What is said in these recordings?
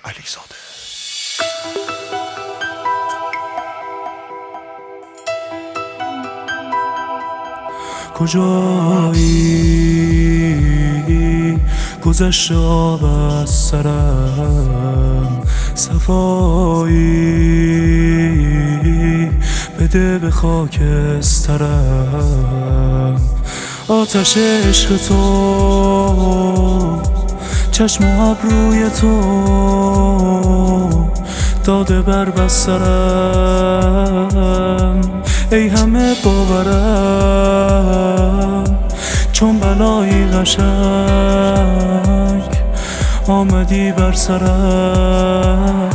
علیزاده. کجایی گذشت آب از سرم، صفایی بده به خاکسترم. آتش عشق تو، چشم و ابروی تو داده بر بسترم. ای همه باورم چون بلایی قشنگ آمدی بر سرم.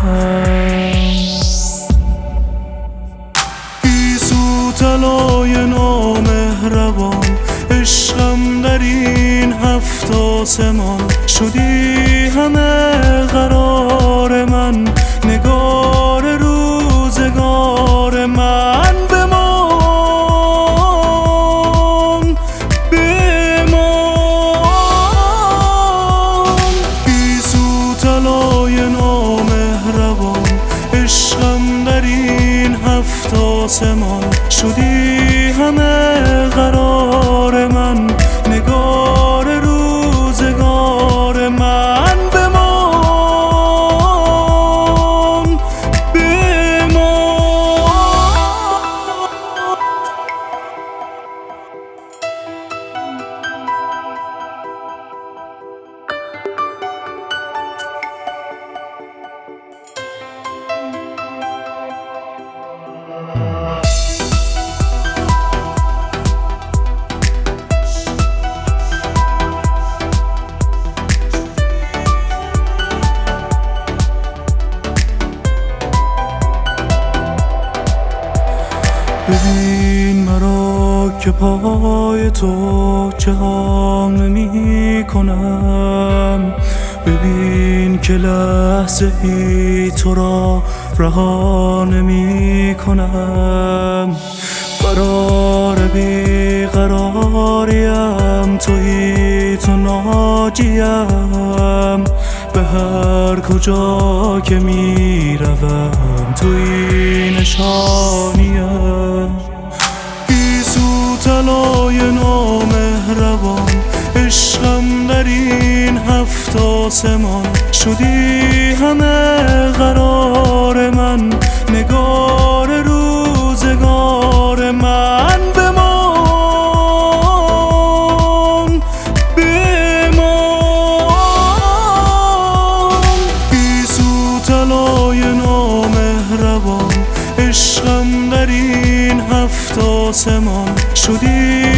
گیسو طلای نامهربان، عشقم در این هفت آسمان. شدی همه قرار من، نگار روزگار من. بمان گیسو طلای نامهربان، عشقم در این هفت آسمان. شدی همه قرار من، نگار روزگار من. بمان ببین مرا که پای تو چه ها نمی کنم. ببین که لحظه ای تو را رها نمی کنم. قرار بی قراریم تویی، تو ناجیم. به هر کجا که می روم تویی نشانیم. گیسو طلای نامهربان، عشقم در این هفت آسمان. شدی همه قرار من، نگار روزگار من. بمان گیسو طلای نامهربان، عشقم در این هفت آسمان. شدی